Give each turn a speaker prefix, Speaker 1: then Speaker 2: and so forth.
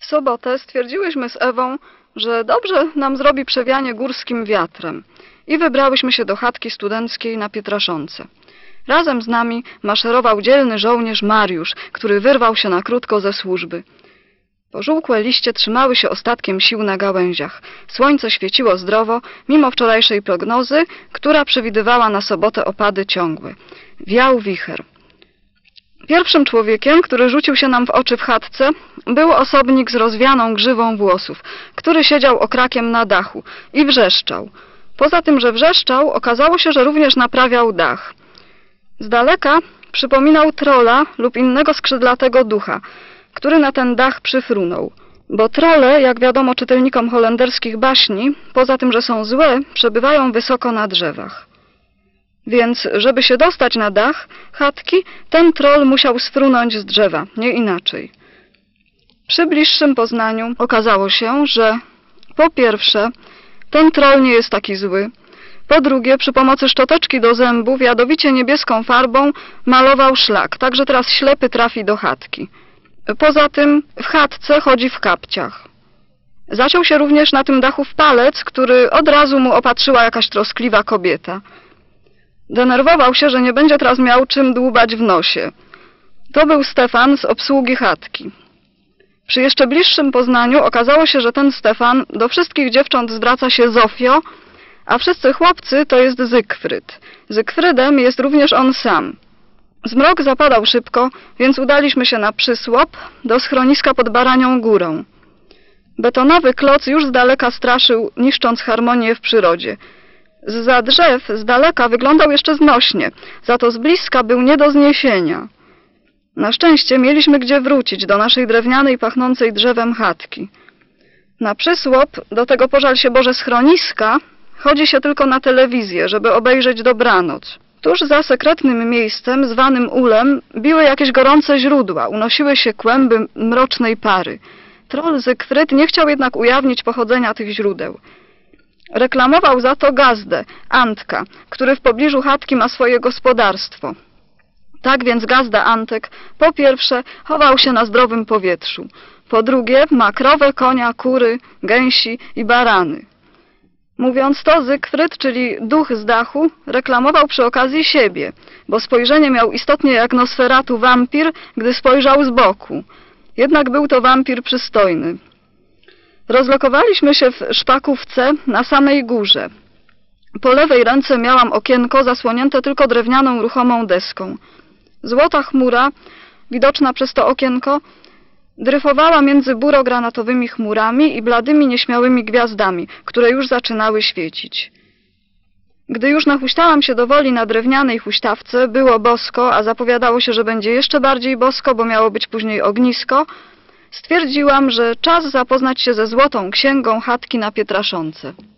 Speaker 1: W sobotę stwierdziłyśmy z Ewą, że dobrze nam zrobi przewianie górskim wiatrem i wybrałyśmy się do chatki studenckiej na Pietraszonce. Razem z nami maszerował dzielny żołnierz Mariusz, który wyrwał się na krótko ze służby. Pożółkłe liście trzymały się ostatkiem sił na gałęziach. Słońce świeciło zdrowo, mimo wczorajszej prognozy, która przewidywała na sobotę opady ciągłe. Wiał wicher. Pierwszym człowiekiem, który rzucił się nam w oczy w chatce, był osobnik z rozwianą grzywą włosów, który siedział okrakiem na dachu i wrzeszczał. Poza tym, że wrzeszczał, okazało się, że również naprawiał dach. Z daleka przypominał trola lub innego skrzydlatego ducha, który na ten dach przyfrunął. Bo trole, jak wiadomo czytelnikom holenderskich baśni, poza tym, że są złe, przebywają wysoko na drzewach. Więc, żeby się dostać na dach chatki, ten troll musiał sfrunąć z drzewa, nie inaczej. Przy bliższym poznaniu okazało się, że po pierwsze, ten troll nie jest taki zły. Po drugie, przy pomocy szczoteczki do zębów jadowicie niebieską farbą malował szlak, tak że teraz ślepy trafi do chatki. Poza tym w chatce chodzi w kapciach. Zaciął się również na tym dachu w palec, który od razu mu opatrzyła jakaś troskliwa kobieta. Denerwował się, że nie będzie teraz miał czym dłubać w nosie. To był Stefan z obsługi chatki. Przy jeszcze bliższym poznaniu okazało się, że ten Stefan do wszystkich dziewcząt zwraca się Zofio, a wszyscy chłopcy to jest Zygfryd. Zygfrydem jest również on sam. Zmrok zapadał szybko, więc udaliśmy się na przysłop do schroniska pod Baranią Górą. Betonowy kloc już z daleka straszył, niszcząc harmonię w przyrodzie. Zza drzew z daleka wyglądał jeszcze znośnie, za to z bliska był nie do zniesienia. Na szczęście mieliśmy gdzie wrócić do naszej drewnianej, pachnącej drzewem chatki. Na przysłop, do tego pożal się Boże schroniska, chodzi się tylko na telewizję, żeby obejrzeć dobranoc. Tuż za sekretnym miejscem, zwanym ulem, biły jakieś gorące źródła, unosiły się kłęby mrocznej pary. Troll Zygfryd nie chciał jednak ujawnić pochodzenia tych źródeł. Reklamował za to gazdę, Antka, który w pobliżu chatki ma swoje gospodarstwo. Tak więc gazda Antek, po pierwsze, chował się na zdrowym powietrzu. Po drugie, ma krowę, konia, kury, gęsi i barany. Mówiąc to, Zygfryd, czyli duch z dachu, reklamował przy okazji siebie, bo spojrzenie miał istotnie jak Nosferatu wampir, gdy spojrzał z boku. Jednak był to wampir przystojny. Rozlokowaliśmy się w szpakówce na samej górze. Po lewej ręce miałam okienko zasłonięte tylko drewnianą ruchomą deską. Złota chmura, widoczna przez to okienko, dryfowała między burogranatowymi chmurami i bladymi, nieśmiałymi gwiazdami, które już zaczynały świecić. Gdy już nahuśtałam się do woli na drewnianej huśtawce, było bosko, a zapowiadało się, że będzie jeszcze bardziej bosko, bo miało być później ognisko, stwierdziłam, że czas zapoznać się ze złotą księgą chatki na Pietraszonce.